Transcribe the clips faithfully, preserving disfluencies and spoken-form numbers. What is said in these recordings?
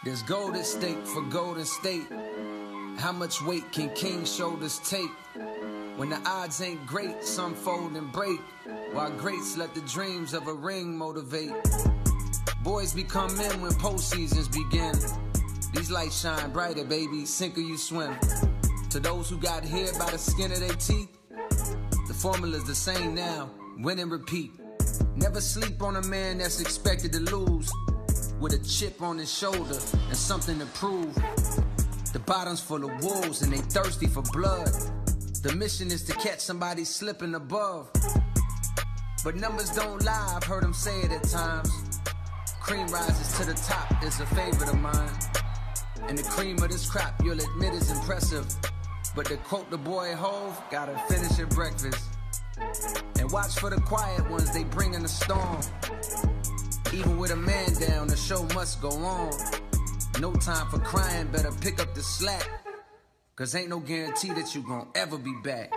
There's gold at stake for Golden State. How much weight can King's shoulders take? When the odds ain't great, some fold and break, while greats let the dreams of a ring motivate. Boys become men when postseasons begin. These lights shine brighter, baby, sink or you swim. To those who got here by the skin of their teeth, the formula's the same now, win and repeat. Never sleep on a man that's expected to lose, with a chip on his shoulder and something to prove. The bottom's full of wolves and they thirsty for blood. The mission is to catch somebody slipping above. But numbers don't lie, I've heard them say it at times. Cream rises to the top is a favorite of mine. And the cream of this crop, you'll admit, is impressive. But to quote the boy Hove, gotta finish at breakfast. And watch for the quiet ones, they bring in the storm. Even with a man down, the show must go on. No time for crying, better pick up the slack. Cause ain't no guarantee that you gon' ever be back.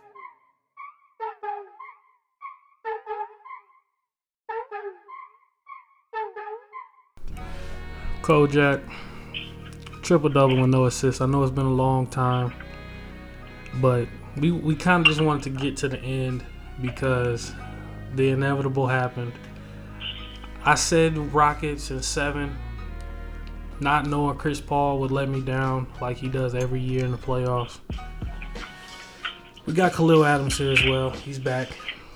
Kojak, triple double with no assists. I know it's been a long time, but we we kind of just wanted to get to the end because the inevitable happened. I said Rockets in seven, not knowing Chris Paul would let me down like he does every year in the playoffs. We got Khalil Adams here as well. He's back.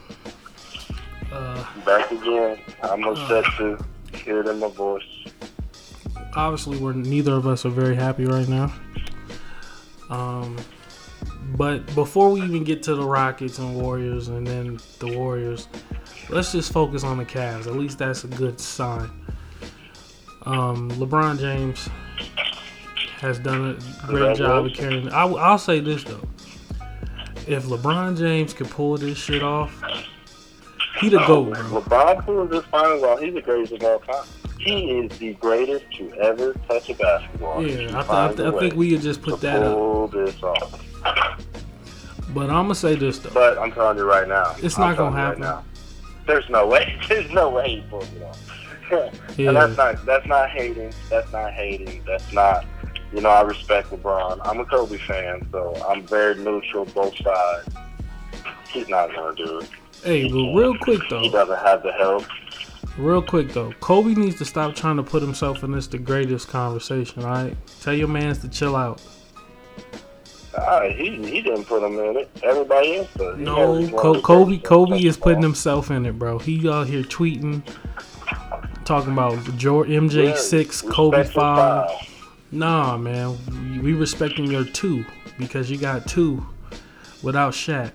Uh, back again. I'm upset uh, to hear it in my voice. Obviously, we're neither of us are very happy right now. Um, but before we even get to the Rockets and Warriors and then the Warriors, let's just focus on the Cavs. At least that's a good sign. Um, LeBron James has done a great job of carrying. I, I'll say this though: if LeBron James could pull this shit off, he'd a GOAT, bro. LeBron pulls this finals off. He's the greatest of all time. He is the greatest to ever touch a basketball. Yeah, I, th- I, th- I think we could just put that pull up. This off. But I'm gonna say this though. But I'm telling you right now, it's I'm not gonna happen. Right now, there's no way. There's no way he pulls it off. Yeah. And that's not. That's not hating. That's not hating. That's not. You know, I respect LeBron. I'm a Kobe fan, so I'm very neutral both sides. He's not gonna do it. Hey, but real quick though, he doesn't have the help. Real quick though, Kobe needs to stop trying to put himself in this the greatest conversation. All right, tell your mans to chill out. Uh, he he didn't put him in it. Everybody else does. No, Co- Kobe Kobe is putting himself in it, bro. He out here tweeting, talking about George, M J six, yeah, Kobe five. Nah, man, we respecting your two because you got two without Shaq.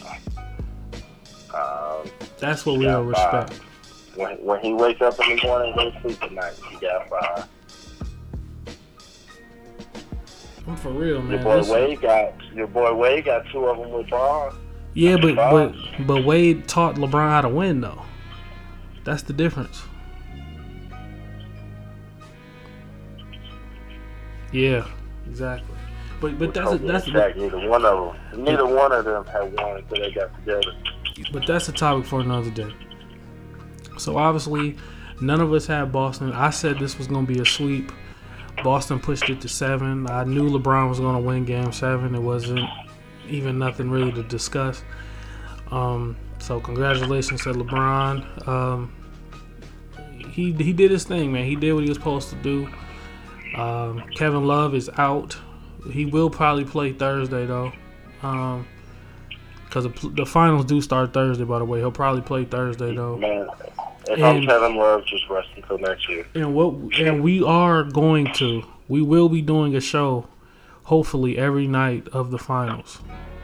Um, That's what we don't respect. When, when he wakes up in the morning and goes to sleep at night, he got five. I'm for real, man. Your boy Listen. Wade got your boy Wade got two of them with Braun. Yeah, but but but Wade taught LeBron how to win though. That's the difference. Yeah, exactly. But but that's a, that's Shaq, neither one of them. Neither one of them had won until they got together. But that's a topic for another day. So obviously, none of us had Boston. I said this was going to be a sweep. Boston pushed it to seven. I knew LeBron was going to win Game Seven. It wasn't even nothing really to discuss. Um, so congratulations to LeBron. Um, he he did his thing, man. He did what he was supposed to do. Um, Kevin Love is out. He will probably play Thursday though, because um, the, the finals do start Thursday. By the way, he'll probably play Thursday though. Man. If and, I'm Kevin Love, just rest until next year. And what and we are going to, we will be doing a show, hopefully every night of the finals.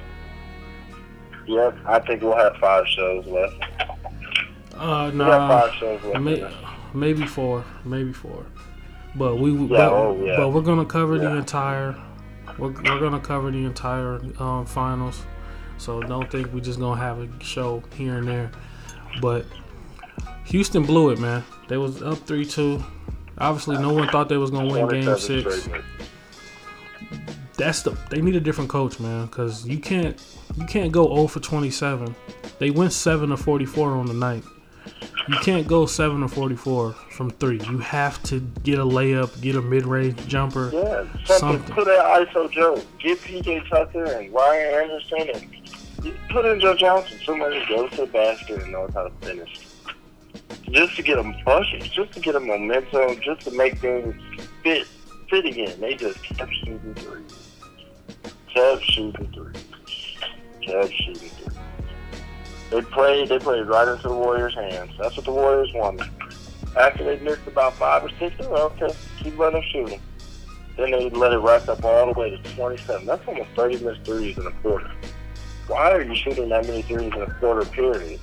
Yep, I think we'll have five shows left. Uh, we nah, have five shows left. May, maybe four, maybe four. But we, yeah, but, oh, yeah. but we're gonna cover yeah. the entire. We're we're gonna cover the entire um, finals. So don't think we're just gonna have a show here and there, but. Houston blew it, man. They was up three two. Obviously, no one thought they was gonna win Game Six. That's the. They need a different coach, man, because you can't you can't go zero for twenty-seven. They went seven of forty-four on the night, You can't go seven or forty-four from three. You have to get a layup, get a mid-range jumper. Yeah, something. something. Put that I S O Joe. Get P J Tucker and Ryan Anderson and put in Joe Johnson. Somebody goes to the basket and knows how to finish. Just to get them buckets, just to get them momentum, just to make things fit, fit again. They just kept shooting threes. Kept shooting threes. Kept shooting threes. They played, they played right into the Warriors' hands. That's what the Warriors wanted. After they missed about five or six, they were okay, keep letting them shoot them. Then they let it rack up all the way to twenty-seven. That's almost thirty missed threes in a quarter. Why are you shooting that many threes in a quarter period?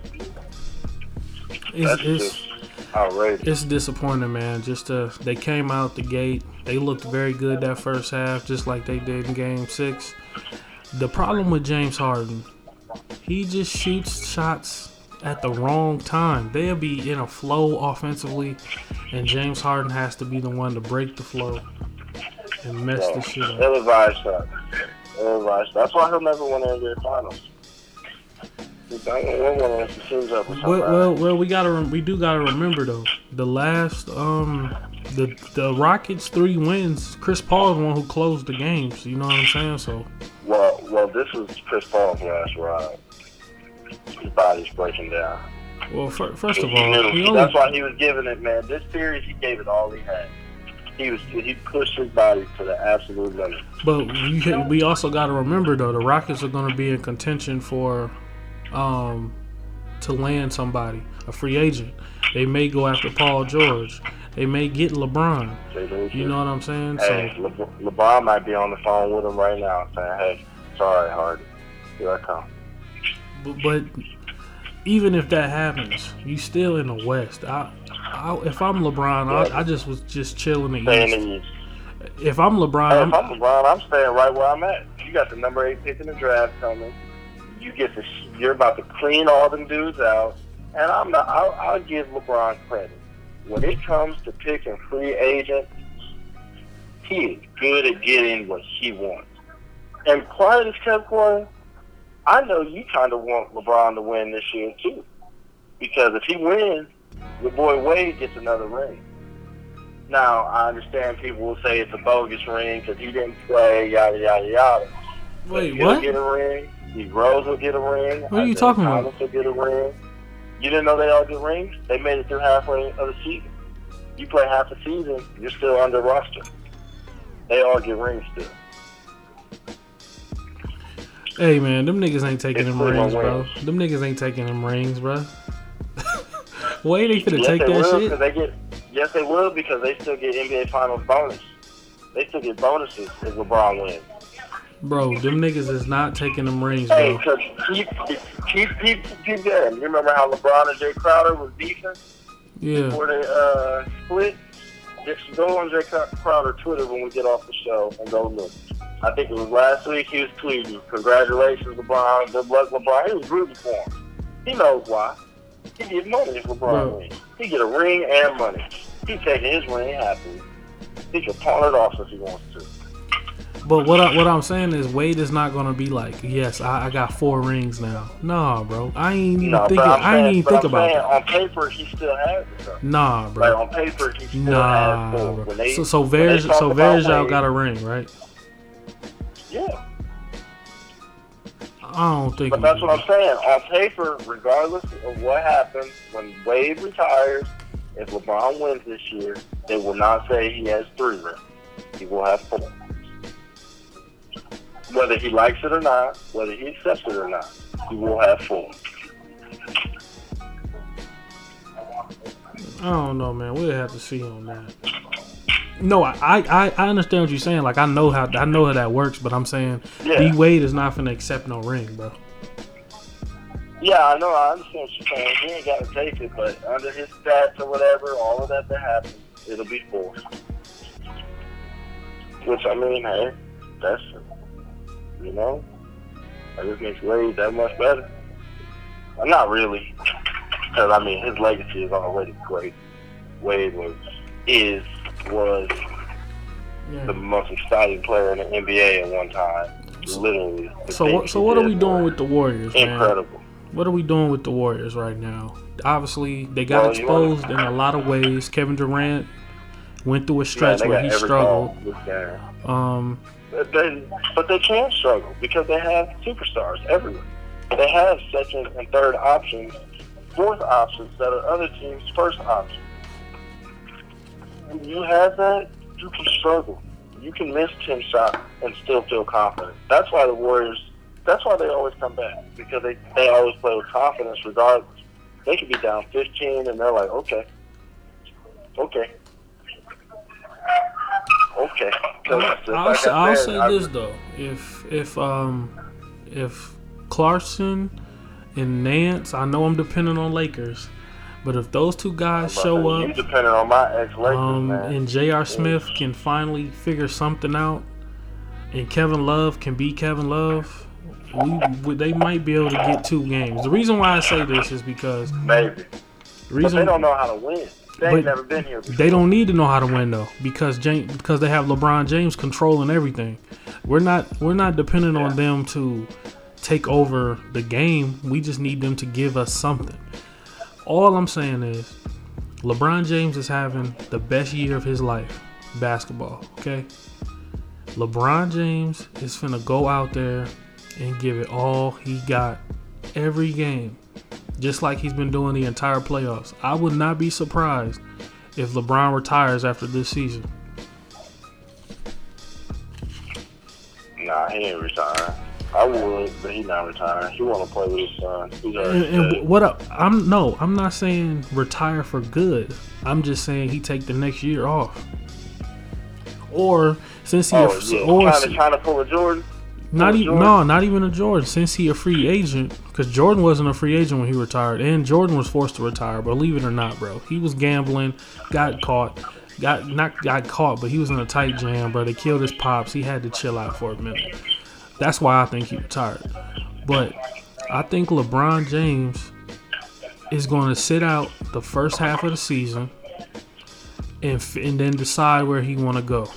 It's, That's it's, just outrageous. It's disappointing, man. Just uh, they came out the gate. They looked very good that first half, just like they did in Game Six. The problem with James Harden, he just shoots shots at the wrong time. They'll be in a flow offensively, and James Harden has to be the one to break the flow and mess So, the shit up. ill-advised shot. Ill-advised. That's why he'll never win the N B A Finals. He don't win one unless he teams up with Well, somebody. well, well, we gotta, rem- we do gotta remember though. The last, um, the the Rockets three wins. Chris Paul is the one who closed the games. You know what I'm saying? So, Well, well, this was Chris Paul's last ride. His body's breaking down. well, fir- first of He all, knew. he only, That's why he was giving it, man. This series, he gave it all he had. He was he pushed his body to the absolute limit. but you, we also gotta remember though, the Rockets are gonna be in contention for, um, to land somebody, a free agent. They may go after Paul George. They may get LeBron. They do You too. know what I'm saying? Hey, So, Le- LeBron might be on the phone with him right now saying, "Hey, sorry, Harden, here I come." but, but even if that happens, you still in the West. I, I if I'm LeBron, I, I just was just chilling the Stay in East. the East. If I'm LeBron, Hey, I'm, if I'm LeBron, I'm staying right where I'm at. You got the number eight pick in the draft coming. You get to, you're about to clean all them dudes out, and I'm not. I'll, I'll give LeBron credit when it comes to picking free agents. He is good at getting what he wants. And quiet as kept quiet, I know you kind of want LeBron to win this year too, because if he wins, your boy Wade gets another ring. Now, I understand people will say it's a bogus ring because he didn't play, yada, yada, yada. wait, He'll what? get a ring. D. Rose will get a ring. What are you Isaiah talking about? Thomas will get a ring. You didn't know they all get rings? They made it through halfway of the season. You play half the season, you're still under roster. They all get rings still. Hey man, them niggas ain't taking It's them still rings, gonna bro. win. Them niggas ain't taking them rings, bro. Wait, they finna Yes, take they that will, shit? 'cause They get, yes, they will because they still get N B A Finals bonus. They still get bonuses if LeBron wins. Bro, them niggas is not taking them rings, Hey, bro. because keep, keep, keep, keep going. You remember how LeBron and Jay Crowder was beefing Yeah. before they uh, split? Just go on Jay Crowder Twitter when we get off the show and go look. I think it was last week he was tweeting, "Congratulations, LeBron. Good luck, LeBron." He was rooting for him. He knows why. He get money if LeBron Bro. wins. He get a ring and money. He taking his ring happily. He can pawn it off if he wants to. But what I, what I'm saying is Wade is not gonna be like, yes, I, I got four rings now. Nah, bro. I ain't even No, thinking. but I'm I ain't saying, even but think I'm about saying, that. on paper, he still has it. Though. Nah, Like bro. on paper, he still Nah, has four. bro. When they, So so when they Verge talk so about Verjao Wade, got a ring, right? Yeah. I don't think. But he that's do. what I'm saying. On paper, regardless of what happens, when Wade retires, if LeBron wins this year, they will not say he has three rings. He will have four. Whether he likes it or not, whether he accepts it or not, he will have four. I don't know, man. We'll have to see on that. No, I, I, I understand what you're saying. Like I know how I know how that works, but I'm saying Yeah. D Wade is not gonna accept no ring, bro. Yeah, I know. I understand what you're saying. He ain't got to take it, but under his stats or whatever, all of that that happens, it'll be four. Which, I mean, hey, that's, you know, that just makes Wade that much better. Well, not really, because, I mean, his legacy is already great. Wade was, is, was Yeah. the most exciting player in the N B A at one time. Literally. The So things what? So he what are did we doing were with the Warriors, man? incredible. what are we doing with the Warriors right now? Obviously, they got Well, exposed wanna... in a lot of ways. Kevin Durant went through a stretch Man, where he struggled. Um, but they, but they can struggle because they have superstars everywhere. They have second and third options, fourth options that are other teams' first options. When you have that, you can struggle. You can miss ten shots and still feel confident. That's why the Warriors, that's why they always come back, because they, they always play with confidence regardless. They could be down fifteen and they're like, okay, okay, okay. I'll, I'll, like say, I'll said, say I, this though: if if um if Clarkson and Nance, I know I'm depending on Lakers, but if those two guys show up, you depending on my ex-Lakers, um, man. and J R. Smith yeah. can finally figure something out, and Kevin Love can be Kevin Love, we, they might be able to get two games. The reason why I say this is because maybe the reason, but they don't know how to win. They ain't never been here before. They don't need to know how to win though, because James, because they have LeBron James controlling everything. We're not we're not dependent yeah. on them to take over the game. We just need them to give us something. All I'm saying is LeBron James is having the best year of his life, basketball, okay? LeBron James is finna go out there and give it all he got every game, just like he's been doing the entire playoffs. I would not be surprised if LeBron retires after this season. Nah, he ain't retiring. I would, but he's not retiring. He want to play with his son. He's and, and what up? I'm no, I'm not saying retire for good. I'm just saying he take the next year off. Or since he, oh, a, yeah. or trying to, trying to pull a Jordan. Not even Jordan? no, not even a Jordan. Since he a free agent, because Jordan wasn't a free agent when he retired, and Jordan was forced to retire. Believe it or not, bro, he was gambling, got caught, got not got caught, but he was in a tight jam, bro. They killed his pops. He had to chill out for a minute. That's why I think he retired. But I think LeBron James is going to sit out the first half of the season and and then decide where he want to go.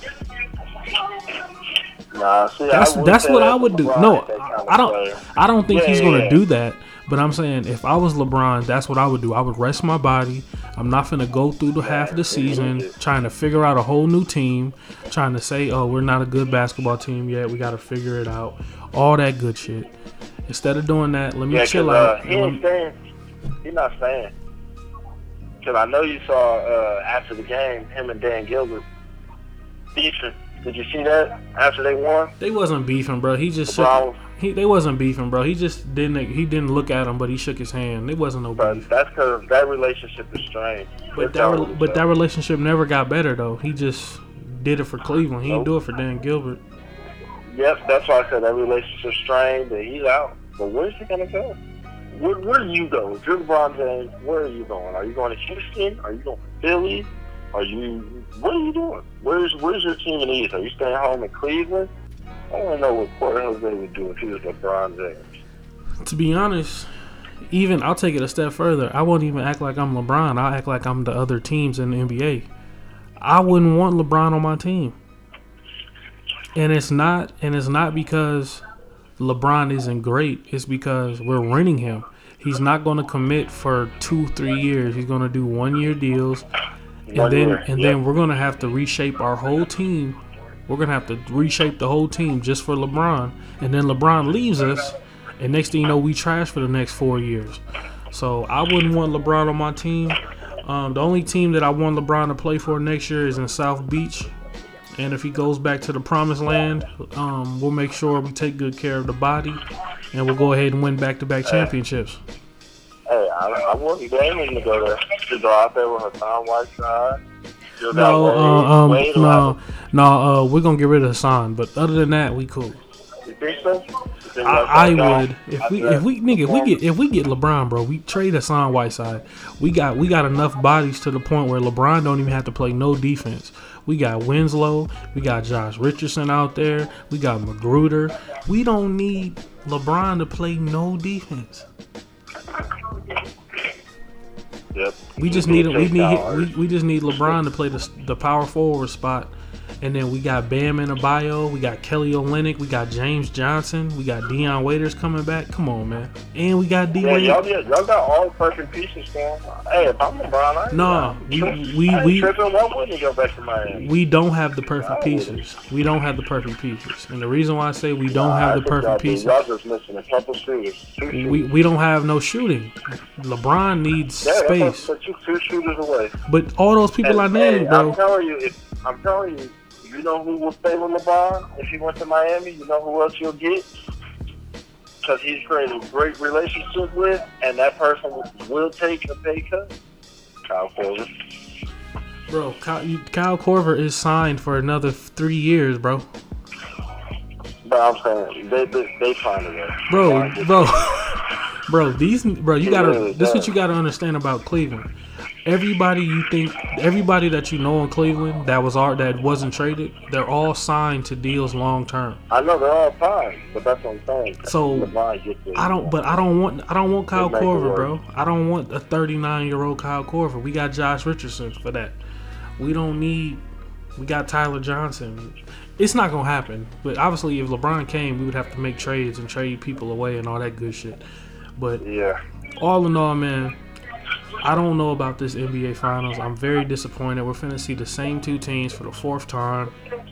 Nah, see, that's that's what I would do. No, I don't. Player. I don't think yeah, he's yeah, going to yeah. do that. But I'm saying if I was LeBron, that's what I would do. I would rest my body. I'm not going to go through the half of the season trying to figure out a whole new team, trying to say, oh, we're not a good basketball team yet. We got to figure it out. All that good shit. Instead of doing that, let me yeah, chill uh, out. He ain't saying. He's not saying. Because I know you saw uh, after the game, him and Dan Gilbert beefing. Did you see that after they won? They wasn't beefing, bro. He just shook, he. They wasn't beefing, bro. He just didn't. He didn't look at him, but he shook his hand. It wasn't no but beef. That's because that relationship is strained. But that, re- but that relationship never got better though. He just did it for Cleveland. He nope. didn't do it for Dan Gilbert. Yep, that's why I said that relationship strained. That he's out. But where's he gonna go? Where, where do you go? If you're LeBron James, where are you going? Are you going to Houston? Are you going to Philly? Are you? What are you doing? Where's Where's your team in the East? Are you staying home in Cleveland? I want to know what Port Jose would do if he was LeBron James. To be honest, even I'll take it a step further. I won't even act like I'm LeBron. I'll act like I'm the other teams in the N B A. I wouldn't want LeBron on my team, and it's not. And it's not because LeBron isn't great. It's because we're renting him. He's not going to commit for two, three years. He's going to do one-year deals. And One then year. and yep. then we're gonna have to reshape our whole team. We're gonna have to reshape the whole team just for LeBron. And then LeBron leaves us, and next thing you know, we trash for the next four years. So I wouldn't want LeBron on my team. Um, the only team that I want LeBron to play for next year is in South Beach. And if he goes back to the promised land, um, we'll make sure we take good care of the body, and we'll go ahead and win back-to-back championships. Hey, I, I wasn't blaming to go there. To go out there with Hassan Whiteside. No, Wade, uh, um, Wade no, no. Uh, we're gonna get rid of Hassan, but other than that, we cool. You think so? You think I, I would if we if we nigga if we get if we get LeBron, bro, we trade Hassan Whiteside. We got we got enough bodies to the point where LeBron don't even have to play no defense. We got Winslow, we got Josh Richardson out there, we got Magruder. We don't need LeBron to play no defense. Yep. We just need we need we, we just need LeBron to play the the power forward spot, And then we got Bam Adebayo, we got Kelly Olynyk, we got James Johnson, we got Dion Waiters coming back. Come on, man. And we got D Yeah, Wade. y'all, y'all got all perfect pieces, man. Hey, if I'm LeBron, I ain't No, we we I ain't we, tripping. Why wouldn't he go back to Miami? we don't have the perfect pieces. We don't have the perfect pieces. And the reason why I say we don't have the perfect pieces, Y'all just missing a couple shooters. Two shooters. we, we don't have no shooting. LeBron needs yeah, that's space. what put you two shooters away. But all those people I And, named, hey, bro. I'm telling you, if I'm telling you, you know who will stay with LeBron if he went to Miami? You know who else you'll get? Because he's created a great relationship with, and that person will take a pay cut. Kyle Korver. Bro, Kyle, you, Kyle Korver is signed for another three years, bro. But I'm saying they they, they find a way. Bro, Find bro, bro. These, bro. You He gotta. really This is what does. you gotta understand about Cleveland. Everybody you think, everybody that you know in Cleveland that was art that wasn't traded, they're all signed to deals long term. I know they're all fine, but that's what I'm saying. So, LeBron gets it. I don't, but I don't want, I don't want Kyle They make it Korver, work. bro. I don't want a thirty-nine year old Kyle Korver. We got Josh Richardson for that. We don't need. We got Tyler Johnson. It's not gonna happen. But obviously, if LeBron came, we would have to make trades and trade people away and all that good shit. But Yeah. all in all, man, I don't know about this N B A Finals. I'm very disappointed. We're finna see the same two teams for the fourth time.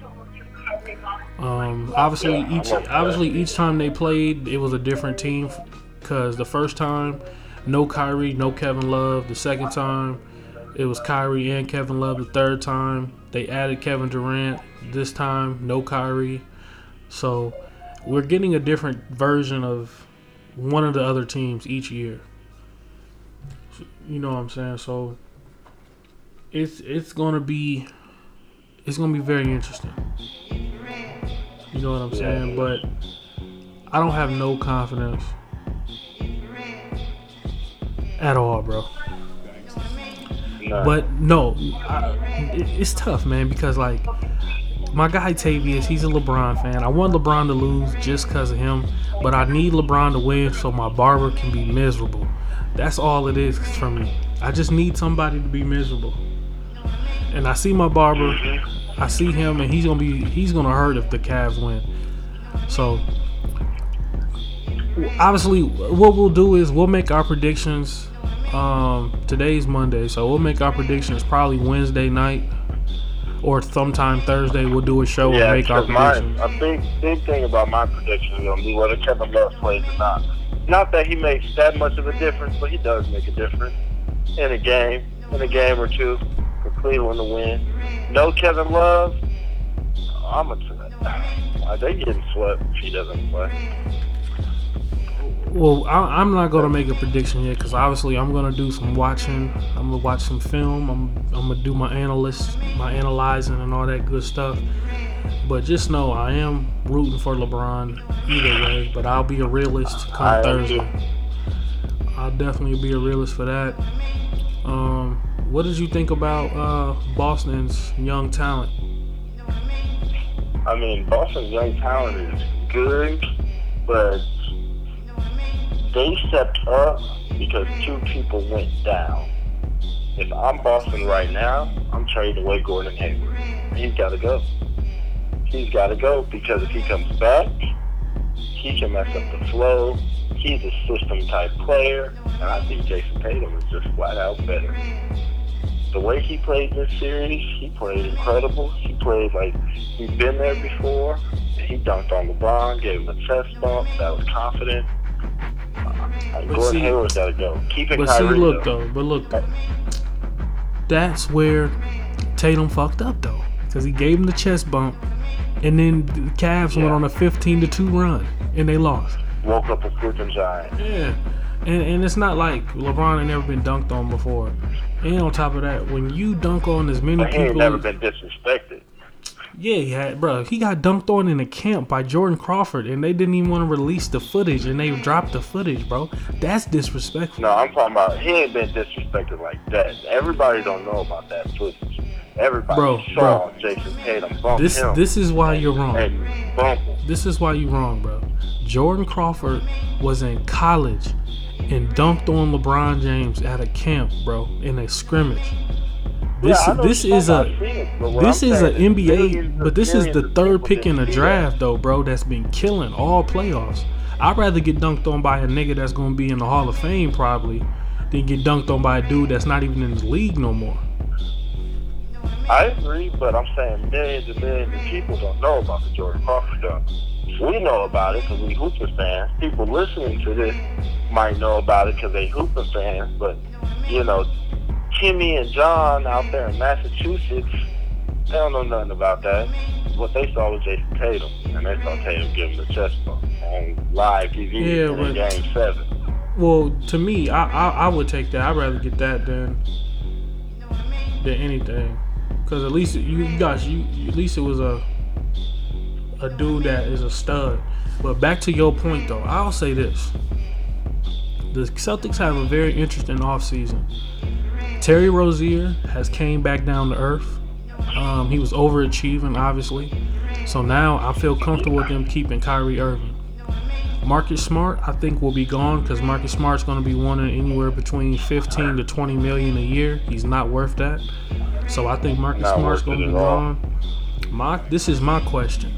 Um, obviously, Yeah, each I love that. obviously each time they played, it was a different team. Cause the first time, no Kyrie, no Kevin Love. The second time, it was Kyrie and Kevin Love. The third time, they added Kevin Durant. This time, no Kyrie. So we're getting a different version of one of the other teams each year. You know what I'm saying? So it's it's gonna be it's gonna be very interesting. You know what I'm saying? But I don't have no confidence at all, bro. No. But no, I, it, it's tough, man, because like my guy Tavius, he's a LeBron fan. I want LeBron to lose just because of him, but I need LeBron to win so my barber can be miserable. That's all it is for me. I just need somebody to be miserable. And I see my barber, I see him, and he's gonna be he's gonna hurt if the Cavs win. So obviously, what we'll do is we'll make our predictions. Um, today's Monday, so we'll make our predictions probably Wednesday night or sometime Thursday. We'll do a show Yeah, and make our because my predictions. a big big thing about my prediction is gonna be whether Kevin Love plays or not. Not that he makes that much of a difference, but he does make a difference in a game, in a game or two for Cleveland to win. No Kevin Love, I'm a uh, they getting swept if he doesn't play. Well, I, I'm not gonna make a prediction yet because obviously I'm gonna do some watching. I'm gonna watch some film. I'm I'm gonna do my analyst, my analyzing, and all that good stuff. But just know I am rooting for LeBron either way. But I'll be a realist I come am Thursday. too. I'll definitely be a realist for that. Um, what did you think about uh, Boston's young talent? I mean, Boston's young talent is good, but they stepped up because two people went down. If I'm Boston right now, I'm trading away Gordon Hayward. He's got to go. He's got to go because if he comes back, he can mess up the flow. He's a system-type player, and I think Jason Tatum is just flat out better. The way he played this series, he played incredible. He played like he'd been there before. He dunked on LeBron, gave him a chest bump. That was confident. Uh, Gordon see- Hayward's got to go. Keeping But see, Kyrie, look though. though, but look though, that's where Tatum fucked up though, because he gave him the chest bump, and then the Cavs Yeah. went on a fifteen to two run, and they lost. Woke up a sleeping giant. Yeah, and and it's not like LeBron had never been dunked on before. And on top of that, when you dunk on as many But he ain't people, never been disrespected. yeah, he had, bro, he got dunked on in a camp by Jordan Crawford, and they didn't even want to release the footage, and they dropped the footage, bro. That's disrespectful. No, I'm talking about he ain't been disrespected like that. Everybody don't know about that footage. Everybody Bro, saw bro. Jason Tatum bump This him. this is why you're wrong. And bump him. This is why you're wrong, bro. Jordan Crawford was in college and dunked on LeBron James at a camp, bro, in a scrimmage. This Yeah, I know this what you're is talking a about. I've seen it. But what This I'm is an saying N B A, millions but of this is millions the of third people pick in the didn't see draft, though, bro. That's been killing all playoffs. I'd rather get dunked on by a nigga that's gonna be in the Hall of Fame probably than get dunked on by a dude that's not even in the league no more. I agree, but I'm saying millions and millions of people don't know about the Jordan Crawford dunk. We know about it because we Hooper fans. People listening to this might know about it because they Hooper fans, but, you know, Timmy and John out there in Massachusetts, they don't know nothing about that. What they saw was Jason Tatum, and they saw Tatum give him the chest bump on live T V Yeah, in but- Game seven. Well, to me, I, I I would take that. I'd rather get that than than anything, because at least you, you guys, you at least it was a a dude that is a stud. But back to your point, though, I'll say this: the Celtics have a very interesting offseason. Terry Rozier has came back down to earth. Um, he was overachieving, obviously. So now I feel comfortable with them keeping Kyrie Irving. Marcus Smart, I think, will be gone because Marcus Smart's going to be wanting anywhere between fifteen to twenty million a year. He's not worth that. So I think Marcus Not Smart's worth going to it be at all. gone. My, this is my question.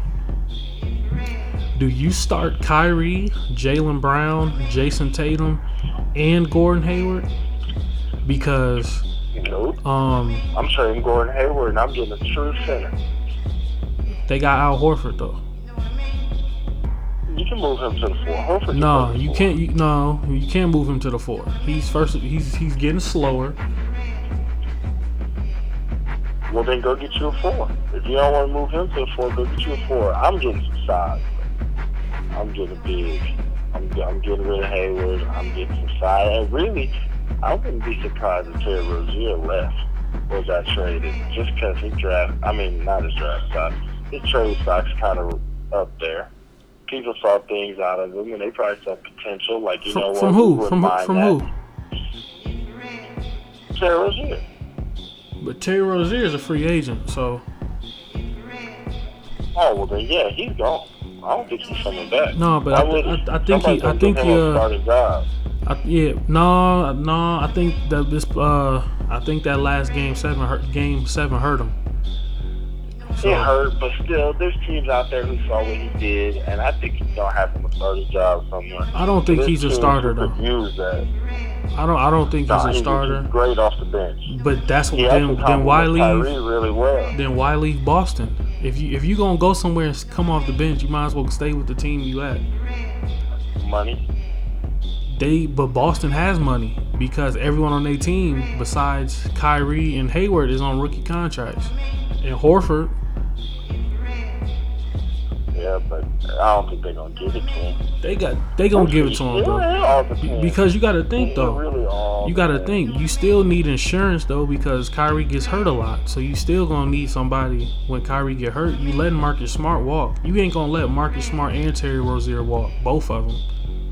Do you start Kyrie, Jaylen Brown, Jason Tatum, and Gordon Hayward? Because Nope. um, I'm trading Gordon Hayward, and I'm getting a true center. they got Al Horford, though. You can move him to the four. Horford can No, play the you four. can't. You, no, you can't move him to the four. He's first. He's he's getting slower. Well, then go get you a four. If you don't want to move him to the four, go get you a four. I'm getting some size. I'm getting big. I'm, I'm getting rid of Hayward. I'm getting some size. And really, I wouldn't be surprised if Terry Rozier left or got traded just because his draft, I mean, not his draft stock, his trade stock's kind of up there. People saw things out of him, and they probably saw potential. Like, you From, know what? from we who? wouldn't From mind from that. who? Terry Rozier. But Terry Rozier is a free agent, so Oh, well, then, yeah, he's gone. I don't think he's coming back. no. But Why I, wouldn't I, I think somebody he. I go think give he. him a Uh, starting job? I, yeah. No. No. I think that this. Uh. I think that last game seven. Hurt, game seven hurt him. So, It hurt, but still, there's teams out there who saw what he did, and I think he's gonna have him a starting job somewhere. I don't think There's he's a teams starter who though. could use that. I don't. I don't think Nah, he's a he's starter. just great off the bench. But that's He then. actually Then why compliments leave? Kyrie really well. Then why leave Boston? If you if you gonna go somewhere and come off the bench, you might as well stay with the team you at. Money. They but Boston has money because everyone on their team besides Kyrie and Hayward is on rookie contracts, and Horford. Yeah, but I don't think they're gonna give it to him. They got they gonna give it to him Yeah, though. it all Be- depends. Because you got to think It though. really all You got to depends. think. You still need insurance though because Kyrie gets hurt a lot. So you still gonna need somebody when Kyrie get hurt. You letting Marcus Smart walk. You ain't gonna let Marcus Smart and Terry Rozier walk. Both of them.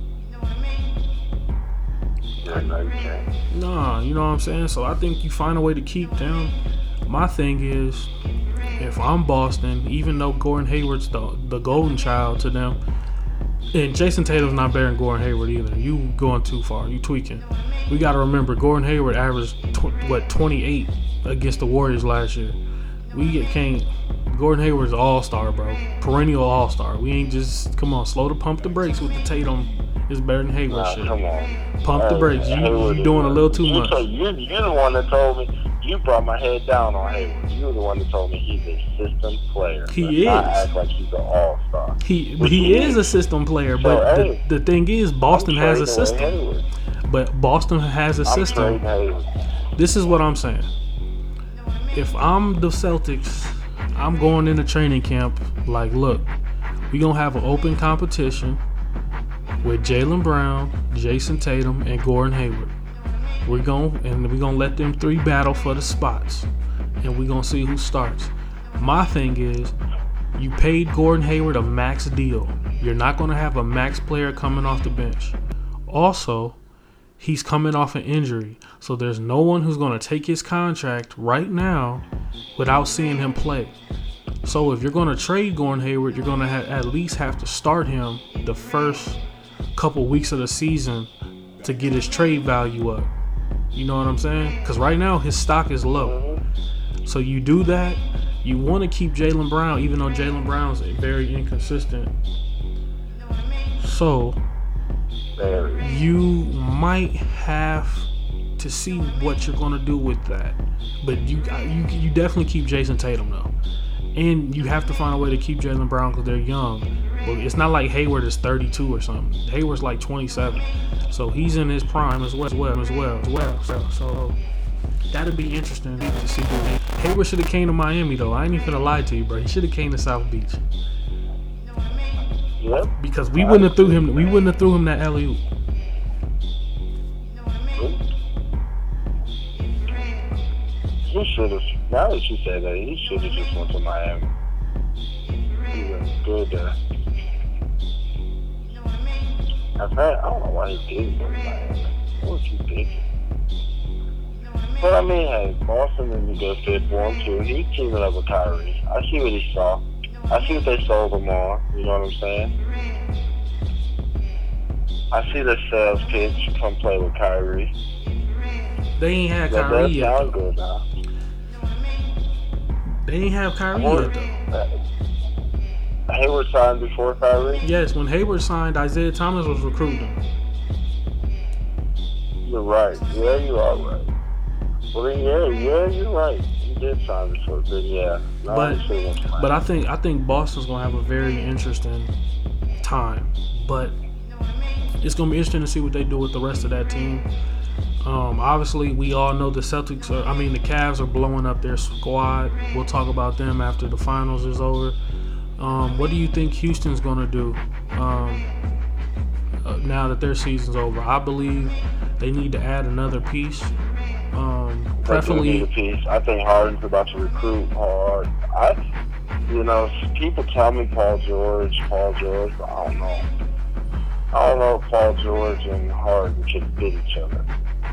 Yeah, no, you can't. Nah, you know what I'm saying? So I think you find a way to keep them. My thing is, if I'm Boston, even though Gordon Hayward's the, the golden child to them, and Jason Tatum's not better than Gordon Hayward either. You going too far. You tweaking. We got to remember, Gordon Hayward averaged, tw- what, twenty-eight against the Warriors last year. We get, can't... Gordon Hayward's an all-star, bro. Perennial all-star. We ain't just... Come on, slow to pump the brakes with the Tatum. It's better than Hayward Nah, shit. come on. Pump the Hey, brakes. You, Hayward you is doing a little too you much. told- You, you're the one that told me. You brought my head down on Hayward. You're the one that told me he's a system player. He Let's not is. act like he's an all-star. He Which he he is is. a system player, So, but hey, the, the thing is, Boston I'm has a trading system. away Hayward. But Boston has a I'm system. trading Hayward. This is what I'm saying. If I'm the Celtics, I'm going into training camp like, look, we gonna have an open competition with Jaylen Brown, Jason Tatum, and Gordon Hayward. We're going and we're gonna let them three battle for the spots, and we're gonna see who starts. My thing is, you paid Gordon Hayward a max deal. You're not gonna have a max player coming off the bench. Also, he's coming off an injury, so there's no one who's going to take his contract right now without seeing him play. So if you're going to trade Gordon Hayward, you're going to ha- at least have to start him the first couple weeks of the season to get his trade value up. You know what I'm saying? Because right now his stock is low. So you do that. You want to keep Jaylen Brown, even though Jaylen Brown's very inconsistent. So you might have to see what you're going to do with that. But you, you you definitely keep Jason Tatum, though. And you have to find a way to keep Jaylen Brown because they're young. But it's not like Hayward is thirty-two or something. Hayward's like twenty-seven. So he's in his prime as well, as well, as well, as well. So, so that'd be interesting to see. Hayward should have came to Miami, though. I ain't even gonna lie to you, bro. He should have came to South Beach. Yep. Because we wouldn't have threw him. We wouldn't have threw him that alley-oop. He should have. Now that you say that, he should have just went to Miami. He was good there. In fact, I don't know why he did go to Miami. What was he thinking? But I mean, hey, Boston is a good fit for him too. He's teaming up with Kyrie. I see what he saw. I see what they sold him on. You know what I'm saying? I see the sales pitch. Come play with Kyrie. They ain't had That Kyrie does yet. sound good now. They ain't have Kyrie Or- yet, though. Hayward signed before Kyrie. Yes, when Hayward signed, Isaiah Thomas was recruiting. You're right. Yeah, you are right. Well, then, yeah, yeah, you're right. He did sign before, but yeah. No, But he should've went to but I think I think Boston's gonna have a very interesting time. But it's gonna be interesting to see what they do with the rest of that team. Um, obviously, we all know the Celtics are. I mean, the Cavs are blowing up their squad. We'll talk about them after the finals is over. Um, what do you think Houston's gonna do um, uh, now that their season's over? I believe they need to add another piece. Um, They do need a preferably, piece. I think Harden's about to recruit hard. I, you know, people tell me Paul George, Paul George, but I don't know. I don't know if Paul George and Harden can fit each other.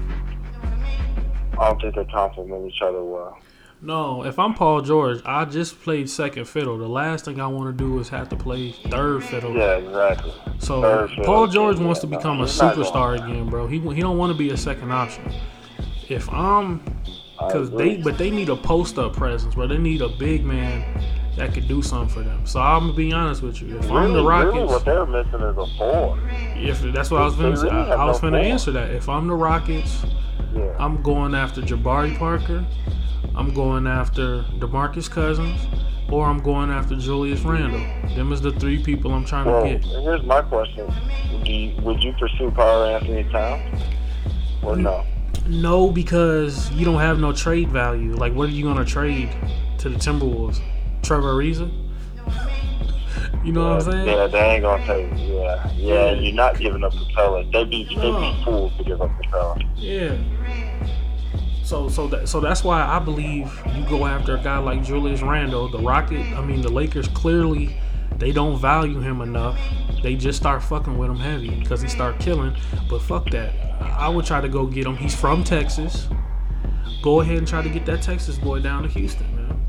I don't think they complement each other well. no. If I'm Paul George, I just played second fiddle. The last thing I want to do is have to play third fiddle. Yeah, exactly. So Third fiddle, Paul George yeah, wants to no, become a he's not superstar going again, bro. He he don't want to be a second option. If I'm, I because agree. they but they need a post up presence, bro. They need a big man that could do something for them. So I'm gonna be honest with you. If I'm Really, the really what Rockets, they're missing is a four. if that's what I was They gonna say, really I, have I was no gonna form. answer that. If I'm the Rockets, Yeah. I'm going after Jabari Parker. I'm going after DeMarcus Cousins, or I'm going after Julius Randle. Them is the three people I'm trying Well, to get. here's my question: Do you, would you pursue Carl Anthony Towns or no? No, because you don't have no trade value. Like, what are you gonna trade to the Timberwolves? Trevor Ariza? You know what I'm saying? Yeah, they ain't gonna take. Yeah, yeah. And you're not giving up Capella. They'd be they'd No. be fools to give up Capella. Yeah. So so that so that's why I believe you go after a guy like Julius Randle. The Rocket, I mean the Lakers clearly they don't value him enough. They just start fucking with him heavy because he start killing. But fuck that. I would try to go get him. He's from Texas. Go ahead and try to get that Texas boy down to Houston, man.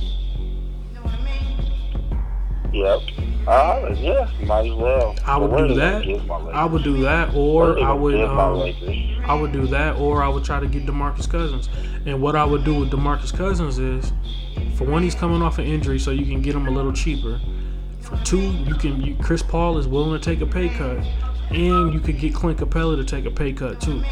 Yep. Uh, yeah, might as well. I would But where do they gonna that. give my Lakers? I would do that, Where or they I gonna would give my um, Lakers? I would do that, or I would try to get DeMarcus Cousins. And what I would do with DeMarcus Cousins is, for one, he's coming off an injury, so you can get him a little cheaper. For two, you can. You, Chris Paul is willing to take a pay cut, and you could get Clint Capella to take a pay cut too.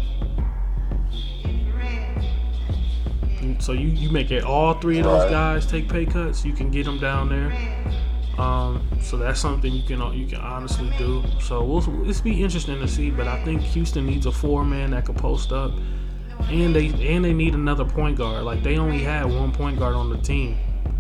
And so you you make it all three of those Right. guys take pay cuts. You can get them down there. Um, so that's something you can you can honestly do. So we'll it's be interesting to see. But I think Houston needs a four man that could post up, and they and they need another point guard. Like they only had one point guard on the team.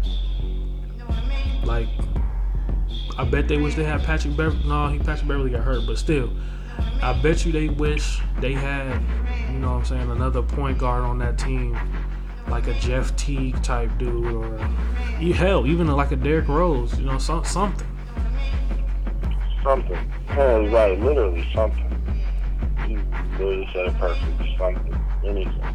Like I bet they wish they had Patrick Beverly. No, he Patrick Beverly got hurt, but still, I bet you they wish they had, you know what I'm saying, another point guard on that team. Like a Jeff Teague type dude, or you hell, even like a Derrick Rose, you know, some, something. Something. Yeah, right. Literally something. You literally said it perfect. Something. Anything.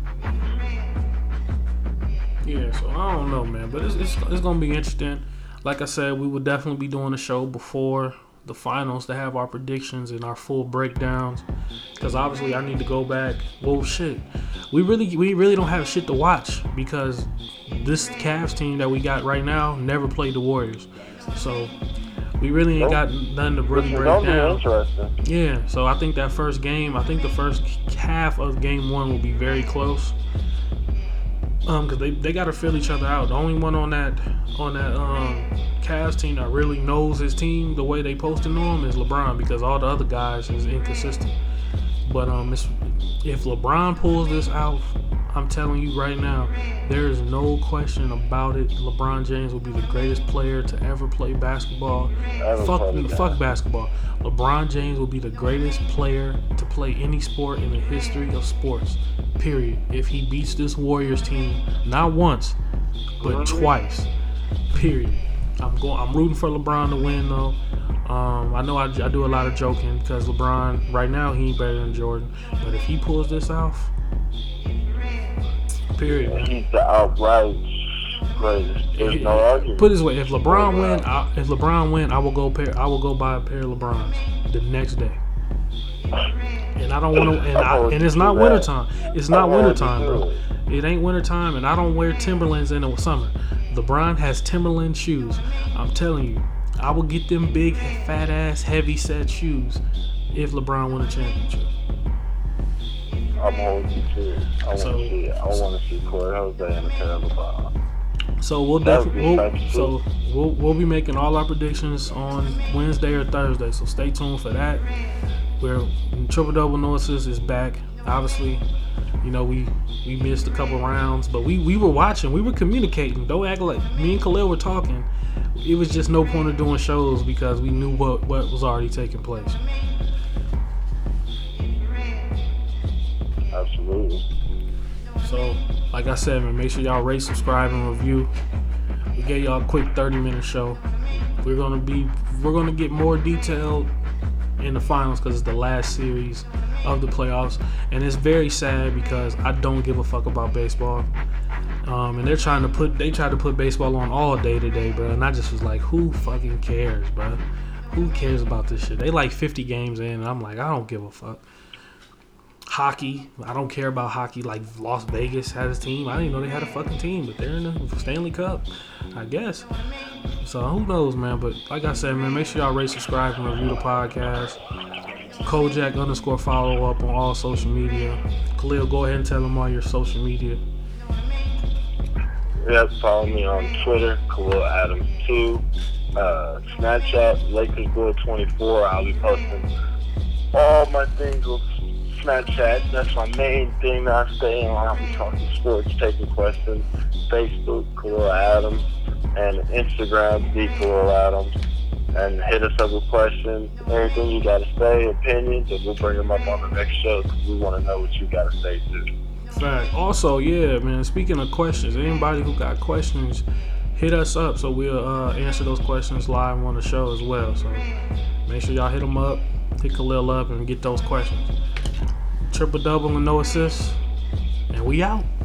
Yeah, so I don't know, man, but it's it's, it's gonna be interesting. Like I said, we will definitely be doing a show before the finals to have our predictions and our full breakdowns. Because obviously, I need to go back. Well, shit, we really we really don't have shit to watch because this Cavs team that we got right now never played the Warriors, so we really ain't got nothing to really break down. Yeah, so I think that first game, I think the first half of game one will be very close. Um, cause they, they gotta fill each other out. The only one on that on that um Cavs team that really knows his team the way they supposed to know him is LeBron, because all the other guys is inconsistent. But um, it's, if LeBron pulls this out, I'm telling you right now, there is no question about it. LeBron James will be the greatest player to ever play basketball. Ever fuck, play fuck basketball. LeBron James will be the greatest player to play any sport in the history of sports. Period. If he beats this Warriors team, not once, but twice. Period. I'm going. I'm rooting for LeBron to win though. Um, I know I, I do a lot of joking because LeBron right now he ain't better than Jordan, but if he pulls this off, period. Man. He's the outright greatest. There's no argument. Put it this way: if LeBron win, I, if LeBron win, I will go pair. I will go buy a pair of LeBrons the next day. And I don't want to. And, I, and it's not wintertime. It's not wintertime, bro. It ain't wintertime, and I don't wear Timberlands in the summer. LeBron has Timberland shoes. I'm telling you, I will get them big, fat ass, heavy set shoes if LeBron win a championship. I'm holding you to it. I want to So- see it. I want to see Corey Jose and a pair of LeBron. So we'll That would definitely be we'll, nice, so we'll we'll be making all our predictions on Wednesday or Thursday. So stay tuned for that. Where Triple Double No Assist is back. Obviously, you know we we missed a couple rounds, but we we were watching, we were communicating. Don't act like me and Khalil were talking. It was just no point of doing shows because we knew what what was already taking place. Absolutely. So, like I said, man, make sure y'all rate, subscribe, and review. We gave y'all a quick thirty minute show. We're gonna be, we're gonna get more detailed in the finals because it's the last series of the playoffs, and it's very sad because I don't give a fuck about baseball. Um, and they're trying to put, they tried to put baseball on all day today, bro. And I just was like, who fucking cares, bro? Who cares about this shit? They like fifty games in, and I'm like, I don't give a fuck. Hockey, I don't care about hockey. Like Las Vegas has a team. I didn't even know they had a fucking team, but they're in the Stanley Cup, I guess. So who knows, man? But like I said, man, make sure y'all rate, subscribe, and review the podcast. Kojak underscore follow up on all social media. Khalil, go ahead and tell them all your social media. Yeah, follow me on Twitter, Khalil Adams two. Uh, Snapchat, Lakers Boy twenty-four. I'll be posting all my things with Snapchat. That's my main thing that I stay on. I'll be talking sports, taking questions. Facebook, Khalil Adams, and Instagram, the Khalil Adams. And hit us up with questions, everything you got to say, opinions, and we'll bring them up on the next show because we want to know what you got to say too. Fact. Also, yeah, man, speaking of questions, anybody who got questions, hit us up so we'll uh, answer those questions live on the show as well. So make sure y'all hit them up, hit Khalil up, and get those questions. Triple double and no assists, and we out.